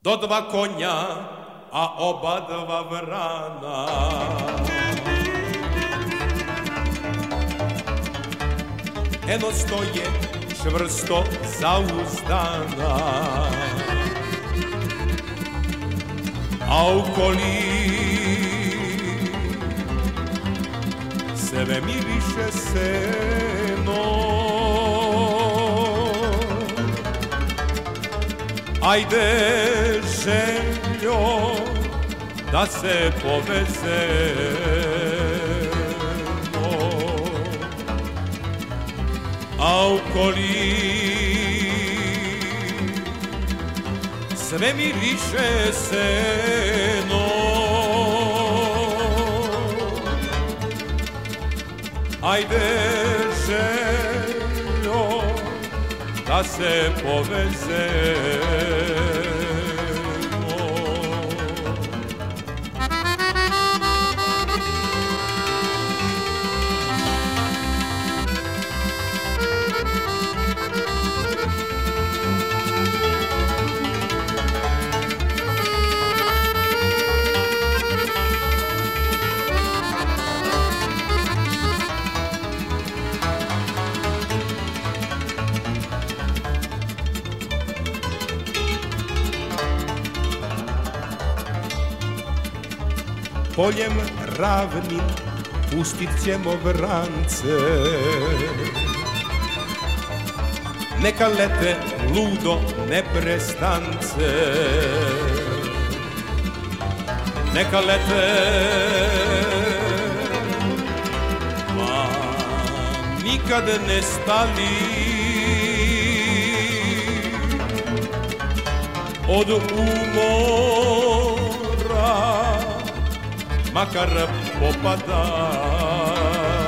do dva konja, a oba dva vrana. Eno stoje čvrsto zauzdana, a okoli sve mi više seno. Ajde, željo, da se povezemo, a okoli sve mi više seno. Ajde, željo, da se povezemo. Poljem ravnim pustit ćemo vrance, neka lete ludo neprestance, neka lete, ma nikad ne stali, od umora makar popadali.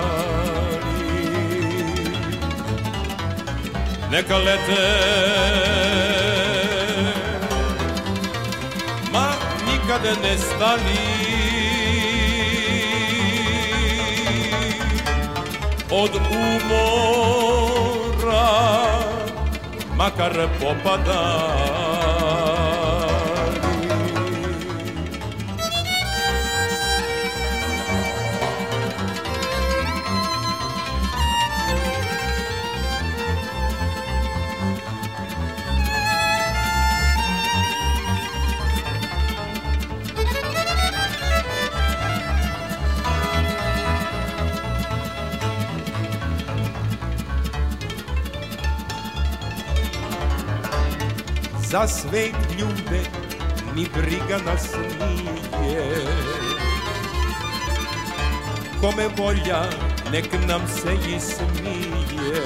Neka lete, ma nikad ne stali, od umora makar popadali. Za svet ljude ni briga nas nije, kome volja nek nam se i smije.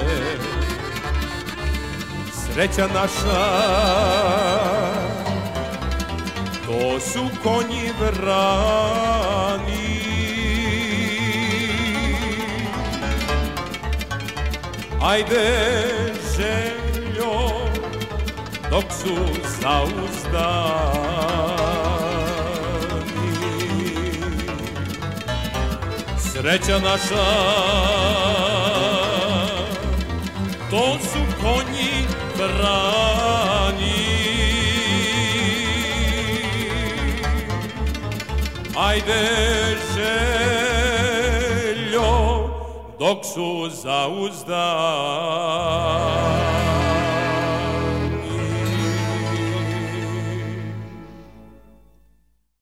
Sreća naša, to su konji vrani. Ajde, željo, dok su zauzdani. Sreća naša, to su konji vrani. Ajde, željo, dok su zauzdani.